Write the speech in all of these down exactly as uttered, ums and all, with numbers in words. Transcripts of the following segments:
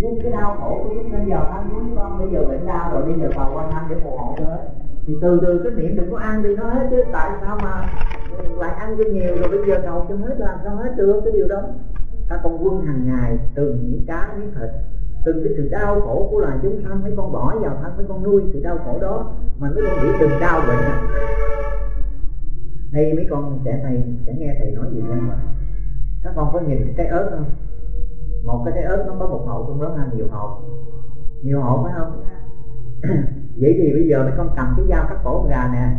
Nhưng cái đau khổ của chúng sinh vào thân của con bây giờ bệnh đau rồi đi vào cầu quan âm để phù hộ cho hết. Thì từ từ cái niệm đừng có ăn đi nó hết chứ, tại sao mà lại ăn cho nhiều rồi bây giờ cầu cho hết là sao hết được cái điều đó. Các con quân hàng ngày từng miếng cá miếng thịt, từng cái sự đau khổ của loài chúng sanh mấy con bỏ vào thân, mấy con nuôi sự đau khổ đó mà mấy con nghĩ đừng đau bệnh à. Đây mấy con sẽ thầy sẽ nghe thầy nói gì nha mà các con có nhìn cái trái ớt không? Một cái trái ớt nó có một hột trong đó hay nhiều hột, nhiều hột phải không? Vậy thì bây giờ mấy con cầm cái dao cắt cổ con gà nè,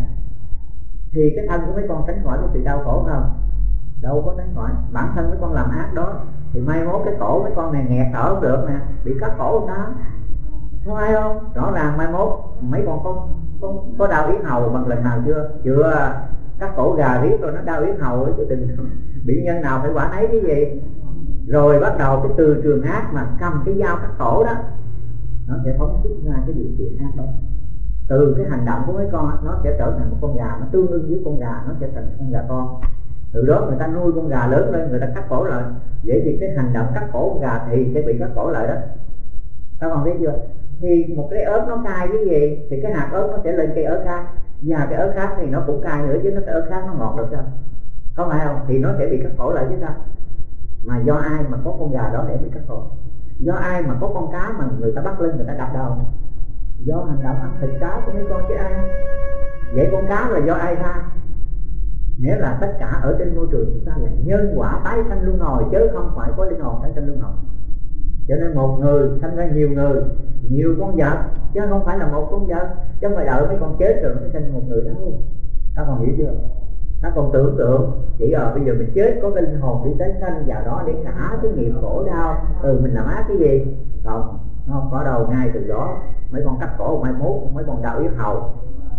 thì cái thân của mấy con tránh khỏi cái sự đau khổ không? Đâu có tránh khỏi. Bản thân mấy con làm ác đó thì mai mốt cái cổ mấy con này nghẹt thở không được nè, bị cắt cổ không đó, không ai không? Rõ ràng mai mốt mấy con có có, có đau yết hầu bằng lần nào chưa? Chưa. Cắt cổ gà riết rồi nó đau yết hầu chứ đừng bị nhân nào phải quả nấy cái gì. Rồi bắt đầu cái từ trường ác mà cầm cái dao cắt cổ đó, nó sẽ phóng xuất ra cái điều kiện ác đó. Từ cái hành động của mấy con nó sẽ trở thành một con gà, nó tương ứng với con gà, nó sẽ thành con gà con. Từ đó người ta nuôi con gà lớn lên, người ta cắt cổ lại. Vậy thì cái hành động cắt cổ con gà thì sẽ bị cắt cổ lại đó. Các con biết chưa? Thì một cái ớt nó cay cái gì thì cái hạt ớt nó sẽ lên cây ớt khác, và cái ớt khác thì nó cũng cay nữa chứ, nó cái ớt khác nó ngọt được sao? Có phải không? Thì nó sẽ bị cắt cổ lại chứ sao? Mà do ai mà có con gà đó để bị cắt cổ? Do ai mà có con cá mà người ta bắt lên người ta đập đầu? Do hành động ăn thịt cá của mấy con chứ ai. Vậy con cá là do ai tha? Nghĩa là tất cả ở trên môi trường chúng ta là nhân quả tái sanh luân hồi, chứ không phải có linh hồn tái sanh luân hồi. Cho nên một người sanh ra nhiều người, nhiều con vật, chứ không phải là một con vật. Chứ không phải đợi mấy con chết rồi mới sanh một người đâu. Các con hiểu chưa? Các con tưởng tượng chỉ ở bây giờ mình chết có cái linh hồn đi tái sanh vào đó để xả cái nghiệp khổ đau từ mình làm ác cái gì? Không, nó không có đâu. Ngay từ đó mấy con cắt cổ mai mốt mấy con đau yết hầu.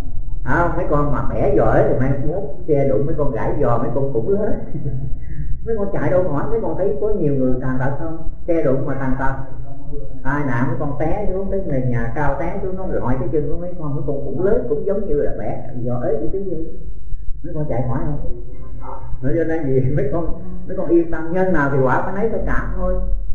À, mấy con mà bẻ giỏi thì mai mốt xe đụng mấy con gãy giò, mấy con cũng hết. Mấy con chạy đâu hỏi, mấy con thấy có nhiều người tàn tật không? Xe đụng mà tàn tật, tai nạn mấy con té xuống, tới người nhà cao té xuống nó lọi cái chân của mấy con, mấy con cũng lớn cũng giống như là bẻ giò ếch cái gì. Mấy con chạy hỏi không? Nói cho nên gì mấy con mấy con yên tâm, nhân nào thì quả phải lấy phải trả thôi.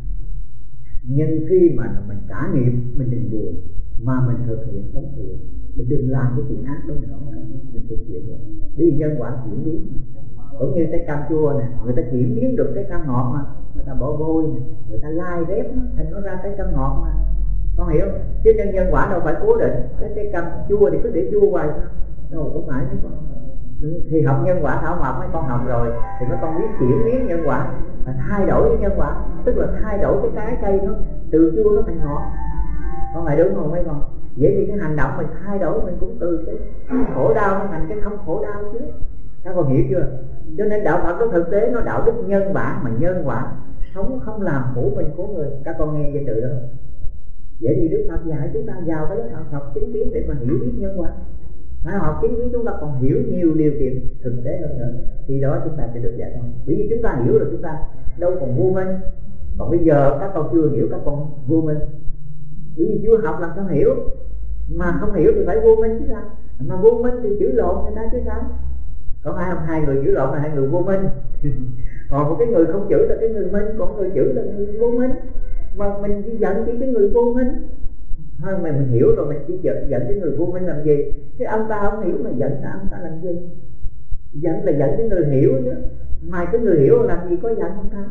Nhưng khi mà mình trả nghiệp mình đừng buồn, mà mình thực hiện sống thiện, mình đừng làm cái chuyện ác đó nữa, mình thực hiện rồi. Vì nhân quả chuyển biến mà. Cũng như cái cam chua nè, người ta chuyển biến được cái cam ngọt mà, người ta bỏ vôi nè, người ta lai rép nó, thành nó ra cái cam ngọt mà. Con hiểu? Chứ nhân nhân quả đâu phải cố định, cái cái cam chua thì cứ để chua hoài sao? Đâu cũng phải mấy con. Thì học nhân quả thảo mộc mấy con học rồi thì mấy con biết chuyển biến nhân quả, là thay đổi cái nhân quả, tức là thay đổi cái trái cây nó từ chua nó thành ngọt. Con phải đúng không mấy con? Vậy thì cái hành động mình thay đổi mình cũng từ cái khổ đau nó thành cái không khổ đau chứ. Các con hiểu chưa? Cho nên đạo Phật nó thực tế nó đạo đức nhân bản, mà nhân quả sống không làm khổ mình của người. Các con nghe cái từ đó không? Vậy thì Đức Phật dạy chúng ta vào cái lớp học học chính kiến để mà hiểu biết nhân quả. Phải học chính kiến chúng ta còn hiểu nhiều điều kiện thực tế hơn nữa, thì đó chúng ta sẽ được giải thoát. Bởi vì chúng ta hiểu rồi chúng ta đâu còn vô minh. Còn bây giờ các con chưa hiểu, các con vô minh. Bởi vì chưa học làm sao hiểu. Mà không hiểu thì phải vô minh chứ sao. Mà vô minh thì chữ lộn người ta chứ sao. Có phải không? Hai người chữ lộn là hai người vô minh. Còn một cái người không chữ là cái người minh, còn người chữ là người vô minh. Mà mình chỉ giận chỉ cái người vô minh thôi, mà mình hiểu rồi mình chỉ giận, giận cái người vô minh làm gì? Cái ông ta không hiểu mà giận ta ông ta làm gì? Giận là giận cái người hiểu chứ. Mà cái người hiểu làm gì có giận ông ta.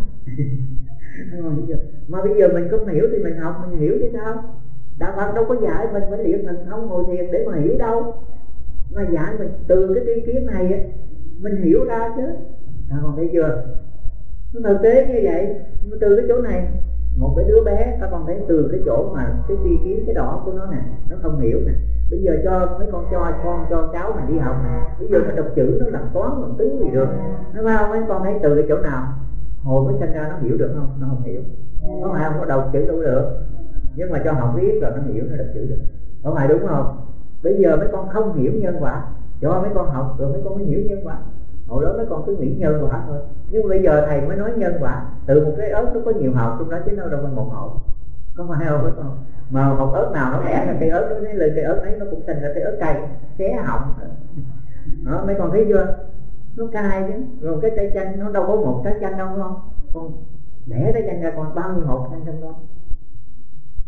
Mà bây giờ mình không hiểu thì mình học mình hiểu chứ sao? Đạo Phật đâu có dạy mình phải luyện thần thông ngồi thiền để mà hiểu đâu. Mà dạy mình từ cái tri kiến này ấy, mình hiểu ra chứ. À, còn thấy chưa? Nó thực tế như vậy. Từ cái chỗ này, một cái đứa bé các con thấy từ cái chỗ mà cái tri kiến cái đỏ của nó nè, nó không hiểu nè. Bây giờ cho mấy con cho con cho cháu mình đi học nè, bây giờ nó đọc chữ nó làm toán làm tính gì được, nó phải không? Mấy con thấy từ cái chỗ nào hồi mới sinh ra nó hiểu được không? Nó không hiểu. Nó phải không? Nó đọc chữ đâu được. Nhưng mà cho học viết rồi nó hiểu, nó đọc chữ được. Có phải đúng không? Bây giờ mấy con không hiểu nhân quả, cho mấy con học rồi mấy con mới hiểu nhân quả. Hồi đó mấy con cứ nghĩ nhân quả thôi. Nhưng bây giờ thầy mới nói nhân quả. Từ một cái ớt nó có nhiều hột trong đó chứ đâu đâu phải một hột. Có phải không? Phải không? Mà một ớt nào nó bẻ ra cây ớt nó lấy lên cây ớt ấy, nó cũng thành ra cây ớt cay, xé họng. Đó, mấy con thấy chưa? Nó cay chứ. Rồi cái trái chanh nó đâu có một trái chanh đâu, không? Con bẻ trái chanh ra còn bao nhiêu hột chanh trong đó.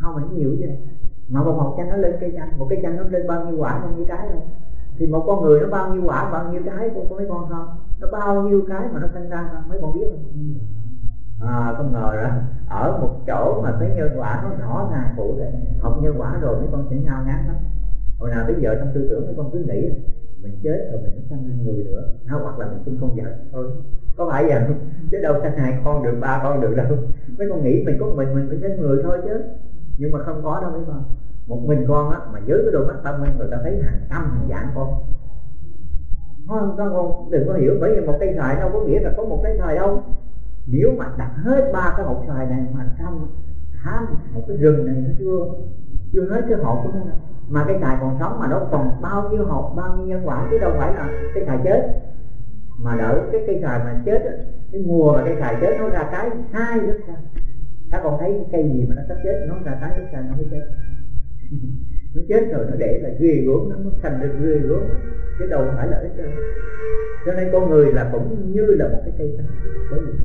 không phải nhiều vậy. Mà bột ngọt chanh nó lên cây chanh, một cây chanh nó lên bao nhiêu quả, bao nhiêu trái đâu. Thì một con người nó bao nhiêu quả, bao nhiêu trái, có mấy con không? Nó bao nhiêu cái mà nó sinh ra không? Mấy con biết không? À, không ngờ ra ở một chỗ mà thấy nhân quả nó rõ ràng cụ thể. Học nhân quả rồi mấy con sẽ ngao ngán lắm. Hồi nào tới giờ trong tư tưởng mấy con cứ nghĩ mình chết rồi mình mới sanh lên người nữa, hay hoặc là mình sinh con vợ thôi, có phải vậy không? Chứ đâu sanh hai con được, ba con được đâu. Mấy con nghĩ mình có mình mình phải sinh người thôi chứ, nhưng mà không có đâu mấy con. Một mình con á mà dưới cái đôi mắt tâm minh người ta thấy hàng trăm hàng vạn con. Không, các con đừng có hiểu, bởi vì một cây xoài đâu có nghĩa là có một cây xoài đâu. Nếu mà đặt hết ba cái hột xoài này mà trong cả một cái rừng này nó chưa chưa hết cái hột của nó, mà cái xoài còn sống mà nó còn bao nhiêu hột, bao nhiêu nhân quả, chứ đâu phải là cái xoài chết. Mà đợi cái cây xoài mà chết, cái mùa mà cây xoài chết nó ra trái hai lúc sau. Các con thấy cái cây gì mà nó sắp chết nó ra trái lúc sau nó mới chết. Nó chết rồi nó để là ghê gớm, nó thành được ghê gớm, chứ đâu phải là ít đâu. Cho nên con người là cũng như là một cái cây xanh có gì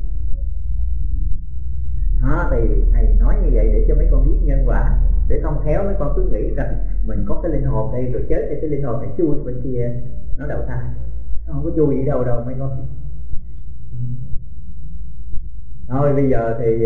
đó. Thì thầy nói như vậy để cho mấy con biết nhân quả, để không khéo mấy con cứ nghĩ rằng mình có cái linh hồn đây rồi chết thì cái linh hồn này chui bên kia nó đầu thai, nó không có chui gì đâu đâu mấy con. Thôi bây giờ thì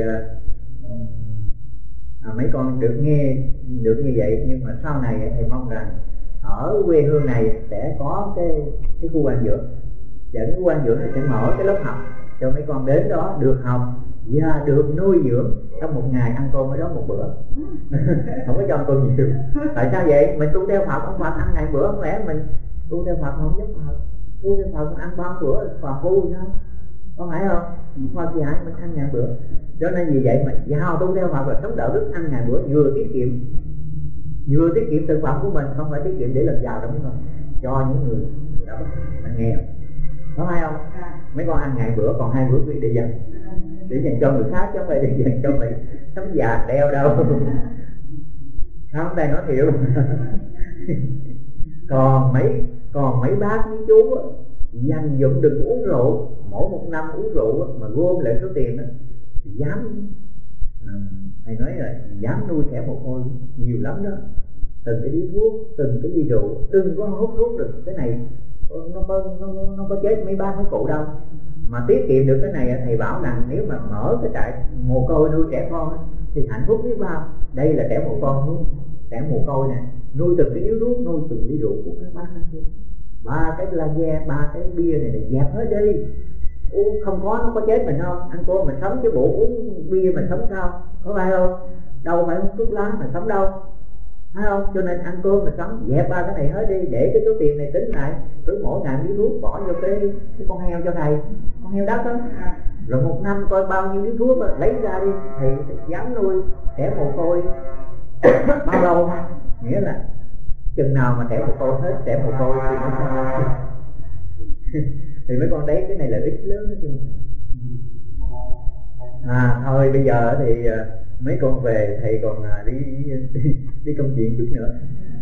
à, mấy con được nghe được như vậy, nhưng mà sau này thầy mong rằng ở quê hương này sẽ có cái cái khu quan dưỡng, và cái khu quan dưỡng này sẽ mở cái lớp học cho mấy con đến đó được học và được nuôi dưỡng. Trong một ngày ăn cơm ở đó một bữa không có cho ăn cơm nhiều. Tại sao vậy? Mình tu theo Phật, ông Phật ăn ngày bữa, không lẽ mình tu theo Phật không giúp Phật, tu theo Phật ăn bao bữa Phật tu sao, có phải không? Phật dạy mình ăn ngày bữa. Cho nên vì vậy mà giao tu theo Phật là sống đạo đức, ăn ngày bữa, vừa tiết kiệm vừa tiết kiệm thực phẩm của mình, không phải tiết kiệm để làm giàu đâu mấy con, cho những người đã bất nghèo, có phải không? Mấy con ăn ngày bữa còn hai bữa để dành để dành cho người khác, chứ không phải để dành cho mình sống già đeo đâu. Không, đây nói thiệu. còn mấy còn mấy bác với chú dành dụm đừng uống rượu, mỗi một năm uống rượu mà gom lại số tiền đó dám à, thầy nói là dám nuôi thẻ mồ côi nhiều lắm đó. Từng cái điếu thuốc, từng cái ly rượu, đừng có hút thuốc được cái này, nó có nó, nó có chết mấy bác mấy cụ đâu. Mà tiết kiệm được cái này thầy bảo rằng nếu mà mở cái trại mồ côi nuôi trẻ con thì hạnh phúc biết bao. Đây là trẻ mồ côi nuôi trẻ mồ côi nè, nuôi từng cái điếu thuốc, nuôi từng ly rượu của các bác hết. Ba cái lager, ba cái bia này là dẹp hết đi. Uống không có nó có chết mình không? Ăn cơm mình sống chứ bộ uống bia mình sống sao? Có phải không? Đâu phải uống thuốc lá mình sống đâu, phải không? Cho nên ăn cơm mình sống, dẹp ba cái này hết đi, để cái số tiền này tính lại, cứ mỗi ngày điếu thuốc bỏ vô cái cái con heo cho thầy, con heo đất đó. Rồi một năm coi bao nhiêu điếu thuốc đó, lấy ra đi, thầy dám nuôi trẻ mồ côi bao lâu? Nghĩa là chừng nào mà trẻ mồ côi hết trẻ mồ côi thì nó sao? Thì mấy con đấy cái này là ít lớn đó chứ. À thôi bây giờ thì mấy con về, thầy còn đi đi, đi công chuyện chút nữa.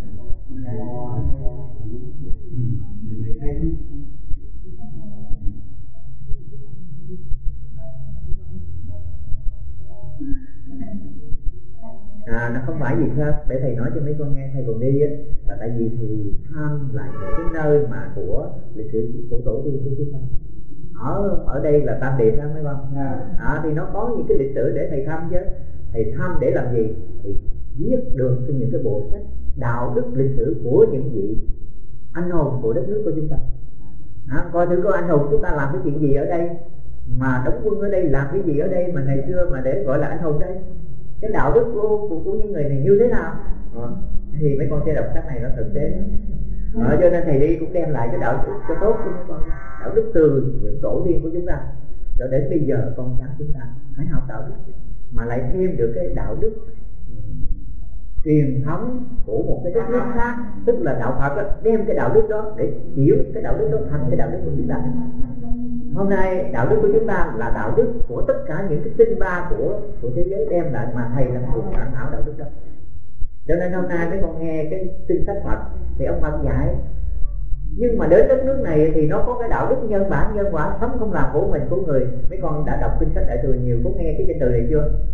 À, nó không phải gì khác, để thầy nói cho mấy con nghe. Thầy còn đi á là tại vì thì tham lại cái nơi mà của lịch sử của tổ tiên của chúng ta. Ở ở đây là Tam Điệp đó mấy con. À, thì nó có những cái lịch sử để thầy thăm chứ. Thầy thăm để làm gì? Thì viết được những cái bộ sách đạo đức lịch sử của những vị anh hùng của đất nước của chúng ta. À, coi thử có anh hùng chúng ta làm cái chuyện gì ở đây, mà đóng quân ở đây làm cái gì ở đây mà ngày xưa mà để gọi là anh hùng đây, cái đạo đức của, của, của những người này như thế nào. À, thì mấy con sẽ đọc sách này nó thực tế. À, cho nên thầy đi cũng đem lại cái đạo đức cho tốt cho mấy con, đạo đức từ những tổ tiên của chúng ta cho đến bây giờ con cháu chúng ta hãy học đạo đức, mà lại thêm được cái đạo đức truyền thống của một cái đất nước khác, tức là đạo Phật đó, đem cái đạo đức đó để chuyển cái đạo đức đó thành cái đạo đức của chúng ta. Hôm nay đạo đức của chúng ta là đạo đức của tất cả những cái tinh ba của của thế giới đem lại, mà thầy là một người soạn thảo đạo đức đó. Cho nên hôm nay mấy con nghe cái kinh sách Phật thì ông Phật dạy, nhưng mà đến đất nước này thì nó có cái đạo đức nhân bản nhân quả, sống không làm của mình của người. Mấy con đã đọc kinh sách Đại Thừa nhiều, có nghe cái danh từ này chưa?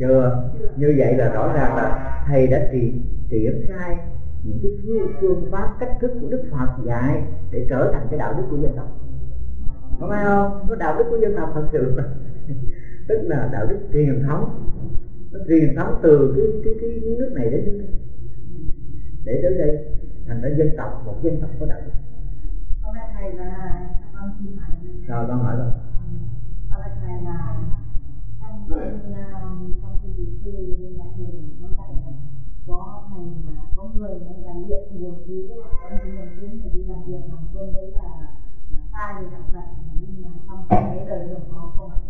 chưa? Như vậy là rõ ràng là thầy đã triển triển khai những cái phương, phương pháp cách thức của Đức Phật dạy để trở thành cái đạo đức của dân tộc, không phải không? Nó đạo đức của dân tộc thật sự tức là đạo đức truyền thống, nó truyền thống từ cái cái cái nước này đến nước này để tới đây thành ra dân tộc, một dân tộc có đạo đức. Hôm nay thầy là con xin hỏi rồi con hỏi rồi. Hôm nay thầy là trong cái trong cái vị sư đại thừa có dạy là có thầy là có người là luyện bùa chú trong cái nhân chứng thì đi làm việc làm quân đấy là sai thì dạng vậy, nhưng mà trong cái đời thường có không ạ?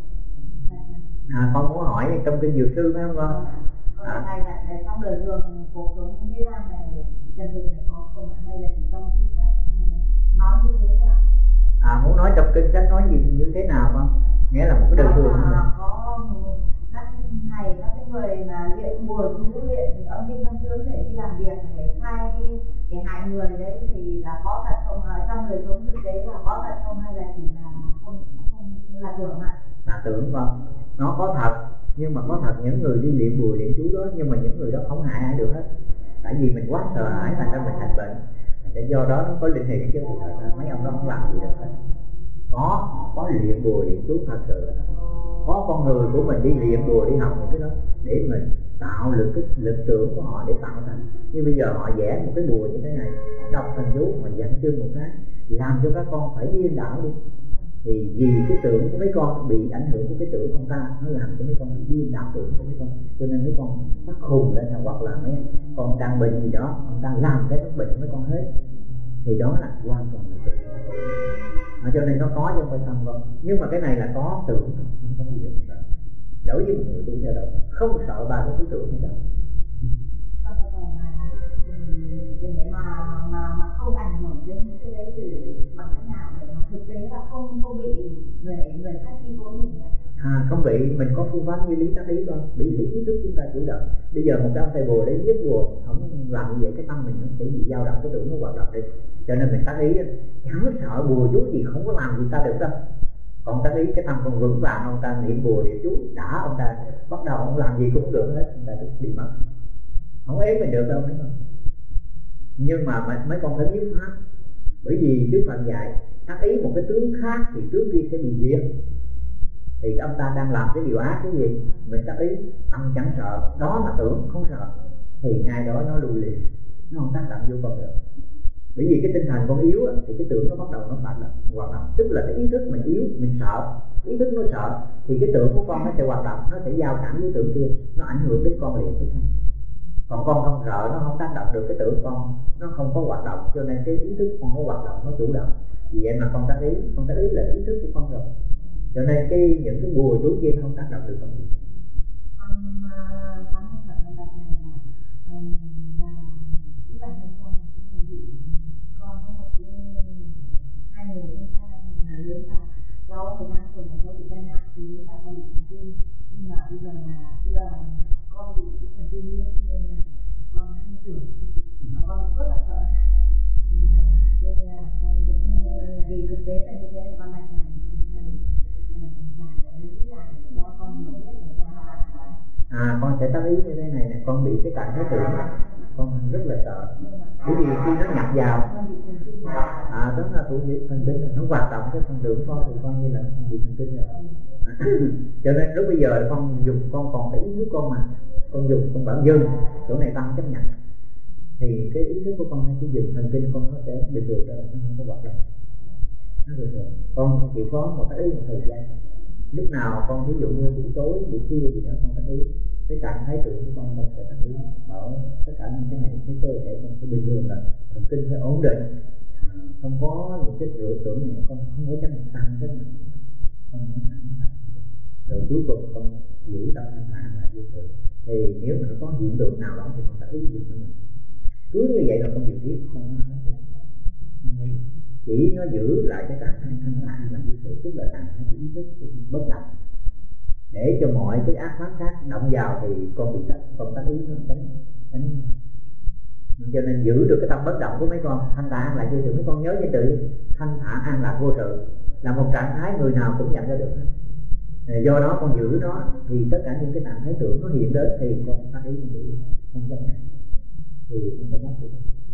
À, con muốn hỏi trong kinh Dược Sư phải không con? À. Thầy là, là trong đời thường cuộc sống thế gian này trần thực này có không ạ? Hay là chỉ trong kinh sách nói như thế thôi ạ? À, muốn nói trong kinh sách nói gì như thế nào không? Nghĩa là một cái đời thường không? Có các thầy, các cái người mà luyện bùa chú, luyện âm kinh âm tướng để đi làm việc để sai đi, để hại người đấy thì là có thật không? Ở trong đời sống thực tế là có thật không hay là chỉ là không, không, không là tưởng ạ? Là tưởng con, nó có thật, nhưng mà có thật những người đi luyện bùa luyện chú đó, nhưng mà những người đó không hại ai được hết, tại vì mình quá sợ hãi thành ra mình thành bệnh. Để do đó nó có liên hệ chứ thật ra mấy ông đó không làm gì được hết. Có, họ có luyện bùa luyện chú thật sự, có con người của mình đi luyện bùa đi học những cái đó để mình tạo lực cái lực tưởng của họ để tạo thành. Như bây giờ họ vẽ một cái bùa như thế này, đọc thần chú mà dẫn chương một cái làm cho các con phải điên đảo đi, thì vì cái tưởng của mấy con bị ảnh hưởng của cái tưởng ông ta, nó làm cho mấy con bị điên đảo tưởng của mấy con, cho nên mấy con phát khùng lên, hoặc là mấy con đang bệnh gì đó ông ta làm cái bệnh mấy con hết, thì đó là hoàn toàn là tưởng. À, cho nên nó có chứ không phải không con, nhưng mà cái này là có tưởng không, không có gì được sợ. Đối với một người tu theo đạo không sợ ba cái thứ tưởng hay đâu. Còn cái này mà để mà mà mà không ảnh hưởng đến những cái đấy thì bằng cách nào để mà thực tế là không không bị người người khác chi phối mình nhỉ? À, không bị, mình có phương pháp như lý tác ý con, bị lý ý thức chúng ta chủ động. Bây giờ một cái ông thầy bùa đấy giết bùa, không làm như vậy cái tâm mình nó sẽ bị dao động, cái tưởng nó hoạt động đi. Cho nên mình tác ý, chẳng sợ bùa chú gì không có làm gì ta được đâu. Còn tác ý cái tâm còn vững vàng, ông ta niệm bùa niệm chú đã, ông ta bắt đầu ông làm gì cũng được hết, ông ta bị mất, không ép mình được đâu mấy con. Nhưng mà mấy con phải biết pháp, bởi vì Đức Phật dạy tác ý một cái tướng khác thì tướng kia sẽ bị diệt. Thì ông ta đang làm cái điều ác cái gì, mình tác ý tâm chẳng sợ, đó là tưởng không sợ, thì ngay đó nó lùi liền, nó không tác động vô con được. Bởi vì cái tinh thần con yếu thì cái tưởng nó bắt đầu nó hoạt động, hoạt động tức là cái ý thức mình yếu, mình sợ, ý thức nó sợ thì cái tưởng của con nó sẽ hoạt động, nó sẽ giao cảm với tưởng kia, nó ảnh hưởng đến con liền tức khắc. Còn con không sợ, nó không tác động được cái tưởng con, nó không có hoạt động, cho nên cái ý thức con có hoạt động, nó chủ động. Vì vậy mà con tác ý, con tác ý là ý thức của con rồi, cho nên cái những cái bùa chú kia nó không tác động được con gì. Con con có thật là này là là cái bản thân con bị con có một cái hai người con trai, một người lớn là cháu mười tám tuổi là cháu bị tai nạn, thì là con bị thần kinh, nhưng mà bây giờ là tức là con bị cái thần kinh nước nên là con hay tưởng mà con rất là sợ hãi, nên là con cũng vì thực tế là như thế con lại này À, con sẽ tác ý như thế này nè, con bị cái trạng thái tưởng, con rất là sợ, bởi vì khi nó nhập vào, à đó là thuộc về thần kinh, nó hoạt động cái phần tưởng con thì coi như là bị thần kinh rồi. À, cho nên lúc bây giờ con dùng, con còn cái ý thức con mà, con dùng con bảo dừng, chỗ này tăng chấp nhận, thì cái ý thức của con nó sẽ dừng, thần kinh con nó sẽ bình thường trở lại, nó không có hoạt động. Nó bình thường. Con chịu khó một cái ý một thời gian. Lúc nào con ví dụ như buổi tối, buổi khuya gì đó con tác ý, cái trạng thái tưởng của con con sẽ tác ý bảo tất cả những cái này, cái cơ thể con sẽ bình thường, là thần kinh phải ổn định, không có những cái rửa tưởng này, con không có chấp nhận tăng cái này, con không thẳng thẳng. Rồi cuối cùng con giữ tâm thanh thản là vô thường. Thì nếu mà nó có hiện tượng nào đó thì con tác ý dừng nó. Cứ như vậy là con giữ tiếp, không có chỉ nó giữ lại cái trạng thái thanh thản là như sự, tức là trạng thái ý thức bất động, để cho mọi cái ác pháp khác động vào thì con bị tật, con tác ý nó tránh tránh. Cho nên giữ được cái tâm bất động của mấy con, thanh thản an lạc vô sự. Mấy con nhớ cho tự thanh thản an lạc vô sự là một trạng thái người nào cũng nhận ra được. Do đó con giữ nó thì tất cả những cái tạng thái tưởng nó hiện đến thì con ta thấy con giữ không chấp nhận thì con sẽ bắt được.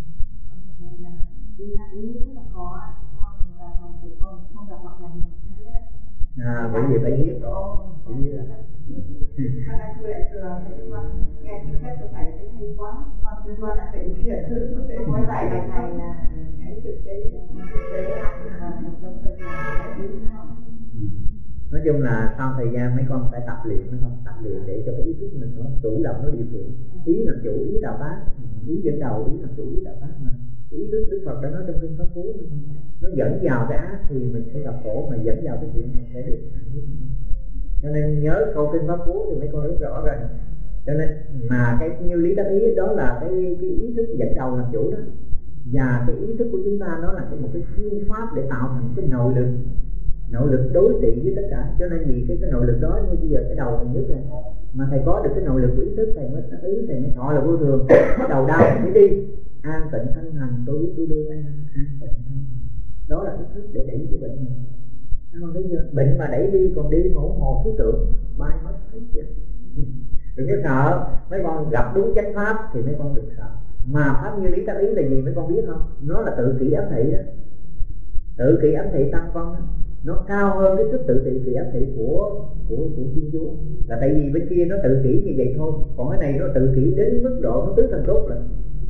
À, bởi vì phải biết phải biết là con đang luyện từ con nghe chính sách của thầy thấy hay quá, con cứ con đã phải chuyển để mỗi bài bài này là cái thực tế thực tế là một trong thời gian để ý nó. Nói chung là sau thời gian mấy con phải tập luyện, mấy con tập luyện để cho cái ý thức mình nó chủ động, nó điều khiển. Ý làm chủ, ý đạo pháp, ý dẫn đầu, ý làm chủ, ý đạo pháp mà. Ý thức Đức Phật đã nói trong kinh Pháp Cú, nó dẫn vào cái ác thì mình sẽ gặp khổ, mà dẫn vào cái thiện mình sẽ được hạnh phúc. Cho nên nhớ câu kinh Pháp Cú thì mấy con rất rõ rồi. Cho nên mà cái như lý đắc ý đó là cái, cái ý thức dẫn đầu làm chủ đó, và cái ý thức của chúng ta nó là một cái phương pháp để tạo thành cái nội lực, nội lực đối trị với tất cả. Cho nên vì cái, cái nội lực đó như bây giờ cái đầu thầy nhức này, mà thầy có được cái nội lực của ý thức, thầy mới đắc ý, thầy mới thọ là vô thường. Đầu đau thầy mới đi an tịnh thân hành, tôi biết tôi đưa an an tịnh thân hành. Đó là cái thức để đẩy cái bệnh này. Không thấy chưa? Bệnh mà đẩy đi còn đi mà ủng hộ thứ tưởng bay mất hết chưa? Đừng có sợ. Mấy con gặp đúng chánh pháp thì mấy con đừng sợ. Mà pháp như lý tác ý là gì mấy con biết không? Nó là tự kỷ ám thị đó. Tự kỷ ám thị tăng con đó. Nó cao hơn cái sức tự kỷ ám thị của của của Thiên Chúa. Là tại vì bên kia nó tự kỷ như vậy thôi, còn cái này nó tự kỷ đến mức độ nó tứ thành tốt rồi.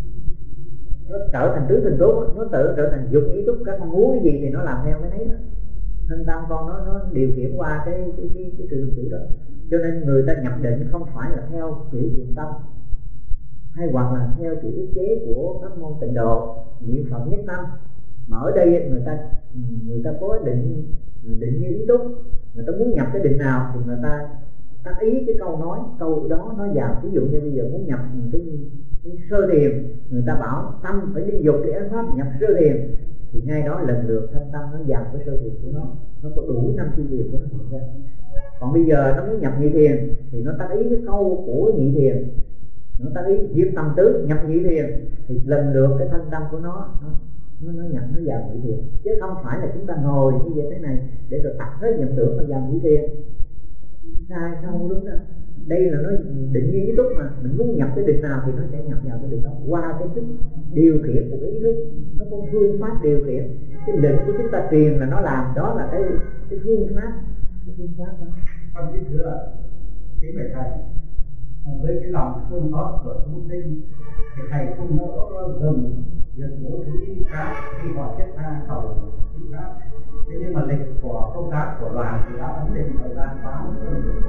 Nó trở thành tứ thành tốt, nó tự trở thành dục ý túc, các con muốn cái gì thì nó làm theo cái đấy đó. Thân tâm con nó nó điều khiển qua cái cái cái, cái sự tự đó. Cho nên người ta nhập định không phải là theo kiểu thiền tâm, hay hoặc là theo kiểu ức chế của các môn tịnh độ niệm Phật nhất tâm, mà ở đây người ta người ta có định định như ý túc, người ta muốn nhập cái định nào thì người ta tác ý cái câu nói, câu đó nó vào. Ví dụ như bây giờ muốn nhập cái, cái sơ thiền, người ta bảo tâm phải đi dục cái ấn pháp nhập sơ thiền, thì ngay đó lần lượt thanh tâm nó vào cái sơ thiền của nó, nó có đủ năm chi thiền của nó ra. Còn bây giờ nó muốn nhập nhị thiền thì nó tác ý cái câu của nhị thiền, nó tác ý diệt tâm tứ nhập nhị thiền, thì lần lượt cái thanh tâm của nó nó nó, nó nhập nó vào nhị thiền, chứ không phải là chúng ta ngồi như vậy thế này để rồi tập hết nhận tưởng mà vào nhị thiền. Sai, không đúng đâu. Đây là nó định như ý túc mà, mình muốn nhập cái định nào thì nó sẽ nhập vào cái định đó qua cái thức điều khiển của cái ý thức. Nó có phương pháp điều khiển. Cái lệnh của chúng ta truyền là nó làm, đó là cái cái phương pháp, cái phương pháp đó. Con biết thưa cái bài thầy với cái lòng thương xót của chúng sinh thì thầy không nỡ dừng việc bố thí khác khi họ thiết tha cầu thí khác. Thế nhưng mà lịch của công tác của đoàn thì đã ấn định thời gian quá rồi rồi rồi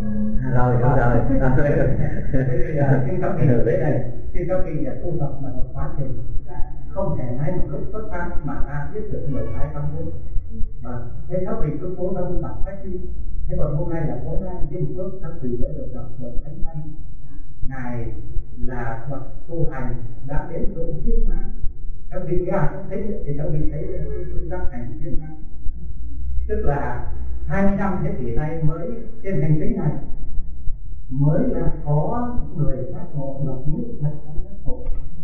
rồi thế thì khi các kỳ ở đây này, khi các kỳ là tu tập là một quá trình, không thể ngay một lúc xuất phát mà ta biết được mười hai căn bốn. Và thế các vị cứ cố gắng đọc sách đi. Thế còn hôm nay là có hai viên phước, các vị đã được đọc bậc thánh thanh. Ngài là bậc tu hành đã đến chỗ thiết pháp. Các vị nghe không thấy thì các vị thấy là cái giác hành thiết pháp. Tức là hai mươi năm thế kỷ nay mới trên hành tinh này mới là có người giác ngộ lập như thật giác ngộ.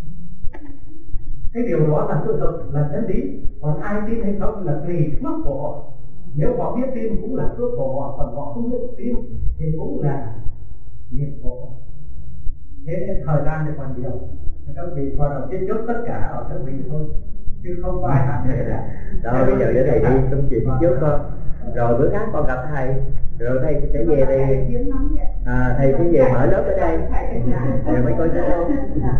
Cái điều đó là sự thật, là chân lý. Còn ai tin hay không là tùy phước của họ. Nếu họ biết tin cũng là phước của họ, còn họ không biết tin thì cũng là nghiệp của họ. Thế nên thời gian thì còn nhiều, các vị còn ở phía trước tất cả ở các vị thôi, chứ không phải là thế là. Rồi bây giờ để thầy đi công chuyện trước con, rồi bữa khác con gặp thầy, rồi thầy sẽ về đây, à, thầy sẽ về mở lớp ở đây, rồi mấy coi sẽ không.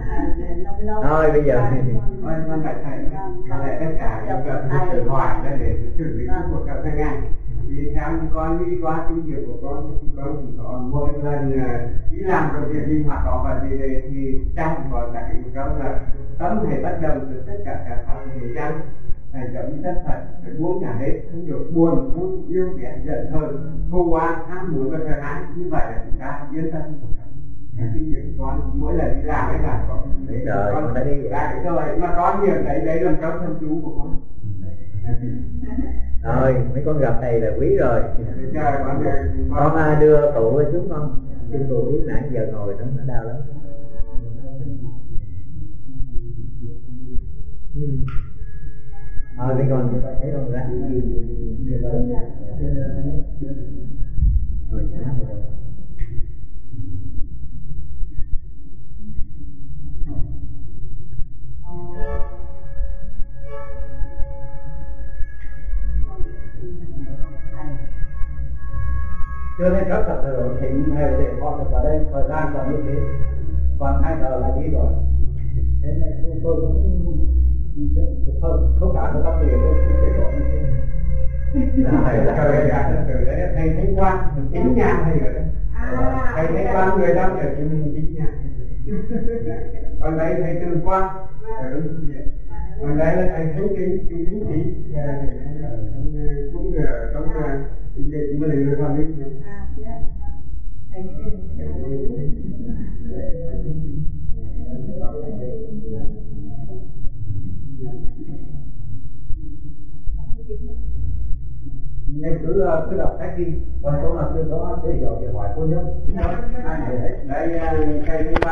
Thôi bây giờ thôi con đại thầy lại tất cả những cái hỏi ra để xử lý của các thầy ngài. Thì theo con đi qua kinh nghiệm của con thì con chỉ có mỗi lần đi làm rồi việc đi hoạt động và gì đấy thì trong còn lại đó là tấm thầy bắt đầu từ tất cả các pháp thầy chăng thầy giống như tất thật phải buông cả hết, không được buồn muốn yêu ghét giận hờn thù oán tham muốn và thời ái, như vậy là chúng ta yên tâm. Kinh nghiệm con mỗi lần đi làm ấy là con đấy rồi con đã đi lại rồi mà con nhiều đấy đấy là trong thân chú của con. Rồi mấy con gặp thầy là quý rồi. con, con à, đưa cụ xuống con, đưa cụ yếu nãy giờ ngồi nó nó đau lắm. Ừ. Thôi mấy con thấy con ra. nay các Phật tử thỉnh thầy để họ được vào đây, thời gian còn như thế, còn hai giờ là đi rồi. Thế nên tôi cũng không không cả nó các tiền tôi cũng chế độ như thế. Thầy là thầy là thầy đấy thầy Thanh Quang, mình chính nhà thầy rồi đấy. Thầy Thanh Quang người đang ở trên mình chính nhà. Còn đây thầy Từ Quang, còn đây là thầy Thánh Kính, chú Chính Trí, cũng ở trong mình là người hoàn định. Em cứ cứ đọc sách đi, còn chỗ nào chưa có cái hiểu thì hỏi cô nhé. Đây đây thầy